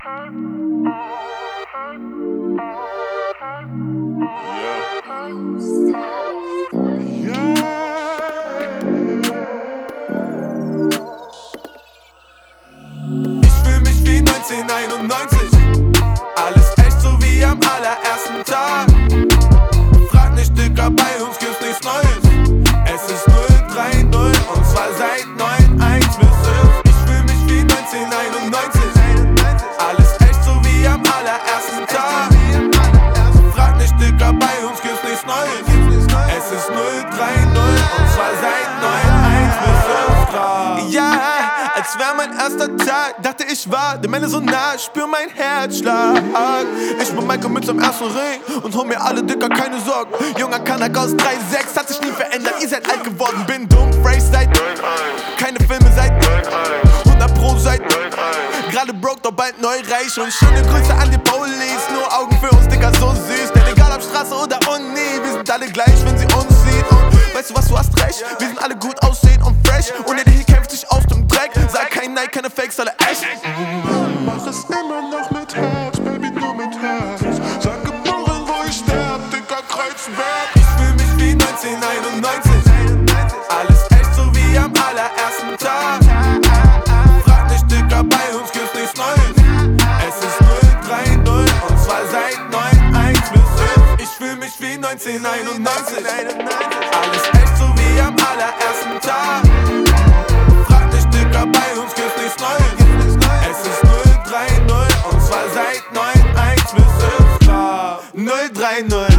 Ich fühl mich wie 1991. Alles echt so wie am allerersten Tag. Frag nicht, Dicker, bei uns gibt's nichts Neues. Es ist 030 und zwar seit 91 bis 5. Ich fühl mich wie 1991. Alles echt so wie am allerersten Tag. Frag nicht, Dicker, bei uns gibt's nichts Neues. Es ist 030 und zwar seit 91 bis 5 Grad. Ja, als wär mein erster Tag, dachte ich war der Männer so nah, spür mein Herzschlag. Ich bin Michael mit zum ersten Ring und hol mir alle Dicker, keine Sorgen. Junger Kanak aus 3,6, hat sich nie verändert, ihr seid alt geworden. Bin dumm, fresh seit keine Filme seit 100 Pro seit gerade broke, doch bald neu reich. Und schöne Grüße an die Police, nur Augen für uns, Dicker, so süß. Denn egal ob Straße oder Uni, wir sind alle gleich, wenn sie uns sieht. Und weißt du was, du hast recht, wir sind alle gut aussehen und fresh. Und jeder hier kämpft sich aus dem Dreck. Sag kein Nein, keine Fakes, alle echt. Mach es immer noch mit Herz, Baby, nur mit Herz. Sag geboren, wo ich sterb, Dicker, Kreuzberg. Ich fühl mich wie 1991. Alles echt so wie am allerersten Tag. Frag nicht, Dicker, bei uns gibt's nichts Neues. Es ist 030 und zwar seit 91 bis 5. Ich fühl mich wie 1991. Alles echt so wie am allerersten Tag. Frag nicht, Dicker, bei uns gibt's nichts Neues. Es ist 030 und zwar seit 91 bis 5 Grad. 030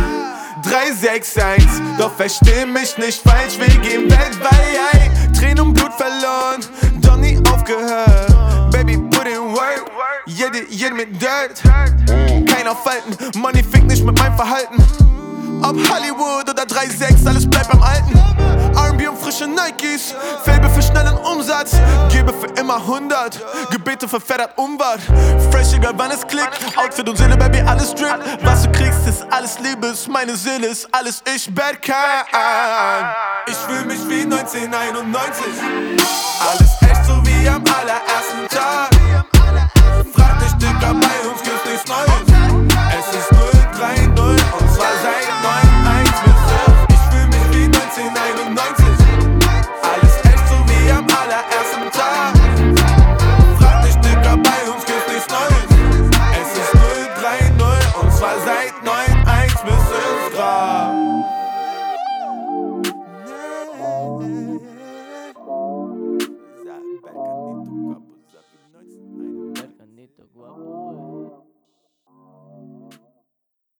361, doch versteh mich nicht falsch, wir gehen weltweit. Tränen und Blut verloren, doch nie aufgehört. Baby, put in work, jede mit Dirt. Kein Aufhalten, Money fickt nicht mit meinem Verhalten. Ob Hollywood oder 3,6, alles bleibt beim Alten. R&B und frische Nikes, Fable für schnellen Umsatz. Gebe für immer 100, Gebete für Ferdat Umwart. Fresh, egal wann es klickt, Outfit und Seele, Baby, alles drip. Was du kriegst, ist alles Liebes, meine Seele ist alles ich, Berkan. Ich fühl mich wie 1991. Alles echt so wie am allerersten Tag. Frag nicht, Dicker, bei uns gibt's nichts Neues. Es ist 030 und zwar seit 91 bis 5. Ich fühl mich wie 1991. Alles echt so wie am allerersten Tag. Frag nicht, Dicker, bei uns gibt's nichts Neues. Es ist 030 und zwar seit 91 bis 5 Grad. Berkanito guapo.